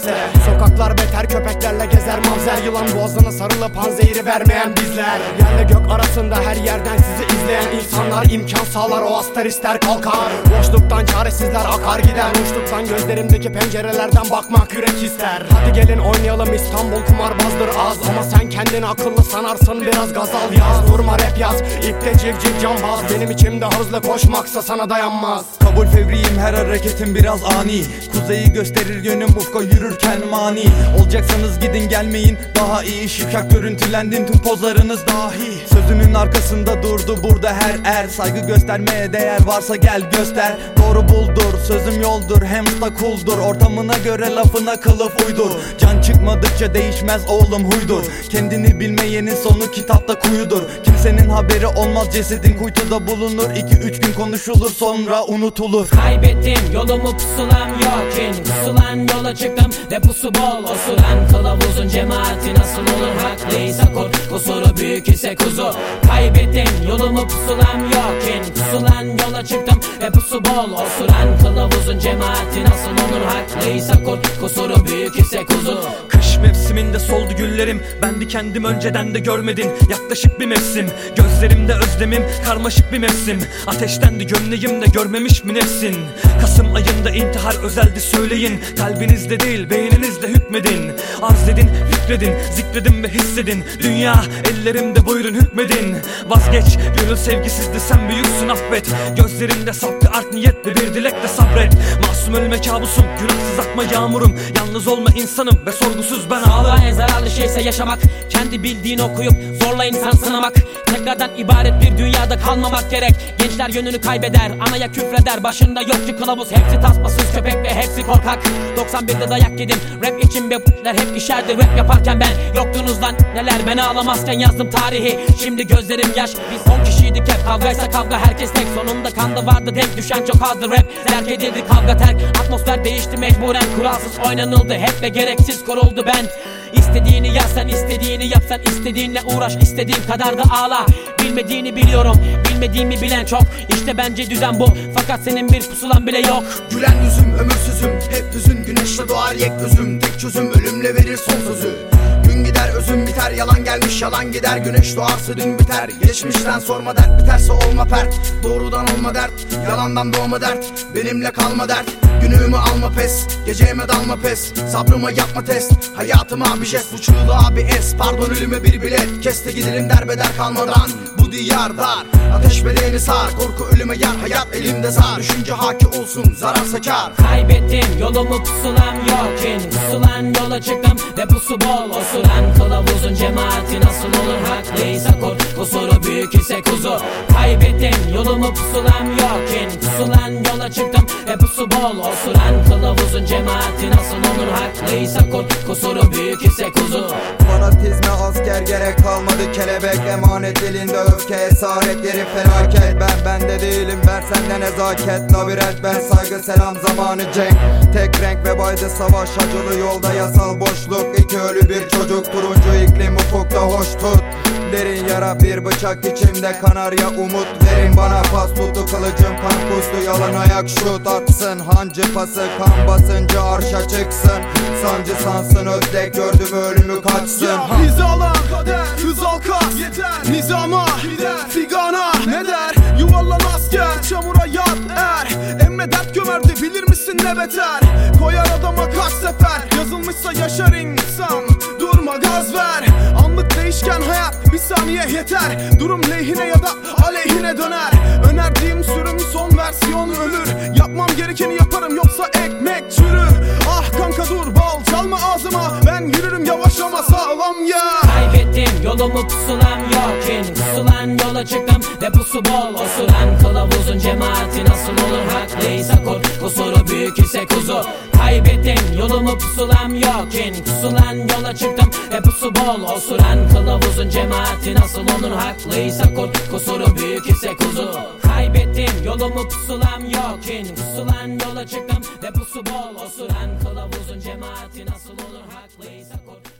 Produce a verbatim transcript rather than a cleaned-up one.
ise. Sokaklar beter köpeklerle gezer mavzer, yılan boğazına sarılıp panzehiri vermeyen bizler. Yerle gök arasında her yerden sizi izleyen insanlar imkan sağlar, o astar ister kalkar. Boşluktan çaresizler akar gider, uçluktan gözlerimdeki pencerelerden bakmak yürek ister. Hadi gelin oynayalım, İstanbul kumarbazdır az, ama sen kendini akıllı sanarsın, biraz gazal yaz. Durma rap yaz, ipte civciv cambaz, benim içimde hızlı koşmaksa sana dayanmaz. Kabul fevriyim, her hareketim biraz ani, kuzeyi gösterir yönüm ufka yürürken mani. Olacaksanız gidin gelmeyin, daha iyi. Şipşak görüntülendin, tüm pozlarınız dahi. Sözünün arkasında durdu burada her er, saygı göstermeye değer varsa gel göster. Doğru buldur, sözüm yoldur, hem da kuldur. Ortamına göre lafına kılıf uydur. Can çıkmadıkça değişmez oğlum huydur. Kendini bilmeyenin sonu kitapta kuyudur. Kimsenin haberi olmaz, cesedin kuytuda bulunur. İki üç gün konuşulur, sonra unutulur. Kaybettim yolumu, pusulam yokken pusulan yola çıktım ve pusu bol. Osuran kılavuzun cemaati nasıl olur, haklıysa kur, kusuru büyük ise kuzu. Kaybettim yolumu, pusulam yokken pusulan yola çıktım ve pusu bol. Osuran kılavuzun cemaati nasıl olur, haklıysa kur, kusuru büyük ise kuzu. Kış mevsiminde soldu güllerim, ben bir kendim önceden de görmedin. Yaklaşık bir mevsim, gözlerimde özlemim, karmaşık bir mevsim. Ateştendi gömleğimde, görmemiş mi nefsin? Kasım ayında intihar özeldi söyleyin. Kalbinizde değil beyninizle hükmedin. Arz edin, hükredin, zikredin ve hissedin. Dünya ellerimde, buyurun hükmedin. Vazgeç, gönül sevgisizdi, sen büyüksün affet. Gözlerinde saf bir art niyetle bir dilekle sabret. Masum ölme kabusum, günahsız akma yağmurum. Yalnız olma insanım ve sorgusuz ben ağlarım. Sağlığa en zararlı şeyse yaşamak, kendi bildiğini okuyup zorla insan sınamak. Tekrardan ibaret bir dünyada kalmamak gerek. Gençler yönünü kaybeder, anaya küfreder. Başında yokçu kılavuz, hepsi tasmasız köpek ve hepsi korkak. doksan birde dayak yedim, rap için bebler hep işerdi. Rap yaparken ben yoktunuz lan neler. Ben ağlamazken yazdım tarihi, şimdi gözlerim yaş. Biz on kişiydik hep, kavgaysa kavga herkes tek. Sonunda kanda vardı denk düşen çok azdı. Rap terk edildi, kavga terk, atmosfer değişti mecburen. Kuralsız oynanıldı hep ve gereksiz koruldu ben. İstediğini yazsan, istediğini yapsan, istediğinle uğraş, istediğin kadar da ağla. Bilmediğini biliyorum, bilmediğimi bilen çok. İşte bence düzen bu, fakat senin bir pusulan bile yok. Gülen yüzüm, ömürsüzüm, hep düzün. Güneşle doğar yek özüm, tek çözüm ölümle verir son sözü. Gün gider özüm biter, yalan gelmiş yalan gider. Güneş doğarsa dün biter, geçmişten sorma dert. Biterse olma pert, doğrudan olma dert. Yalandan doğma dert, benimle kalma dert. Günümü alma pes, geceme dalma pes. Sabrıma yapma test, hayatıma bir jest. Bu çığlığa bir es, pardon ölüme bir bilet. Keste gidelim derbeder kalmadan, bu diyar dar. Ateş bedeğini sar, korku ölüme yar. Hayat elimde zar, düşünce haki olsun, zararsa kar. Kaybettim yolumu, pusulam yokken pusulan yola çıktım ve pusu bol. Osuran kılavuzun cemaati nasıl olur, haklıysa kur, kusuru büyük ise kuzu. Kaybettim yolumu, pusulam yokken pusulan yola çıktım ve pusu bol. Osuran kılavuzun cemaati nasıl olur, haklıysa kur, kusuru büyük ise kuzu. Fanatizme asker gerek kalmadı, kelebek emanet elinde, öfke esaretleri felaket. Ben bende değilim, ver sende nezaket. Labirent ben, saygı selam zamanı cenk. Tek renk ve baydı savaş, acılı yolda yasal boşluk. İki ölü bir çocuk, turuncu iklim ufukta hoş tut. Derin yara bir bıçak içimde, kanarya umut. Verin bana pas tutu, kılıcım kan kustu. Yalan ayak şut atsın, hancı pası kan basınca arşa çıksın. Sancı sansın özdek, gördüm ölümü kaçsın. Hizalan kader, hız al kas yeter. Nizama gider, figana ne der? Yuvarlan asker, çamura yat er. Emre dert gömerdi, bilir misin ne beter? Koyar adama kaç sefer, yazılmışsa yaşar insan. Durma gaz ver, anlık değişken hayat, bir saniye yeter. Durum lehine ya da aleyhine döner. Önerdiğim sürüm son versiyon ölür. Yapmam gerekeni yaparım, yoksa ekmek çürür. Ah kanka dur, bal çalma ağzıma. Ben yürürüm yavaş ama sağlam ya. Kaybettim yolumu, pusulam yokken pusulan yola çıktım ve pusu bol. Osuran kılavuzun cemaati nasıl olur, haklıysa kur, kusuru büyük ise kuzu. Kaybettim yolumu, pusulam yokken pusulan yola çıktım ve pusu bol. Osuran kılavuzun cemaati nasıl olur, haklıysa kur, kusuru büyük ise kuzu. Kaybettim yolumu, pusulam yokken pusulan yola çıktım ve pusu bol. Osuran kılavuzun cemaati nasıl olur, haklıysa kur.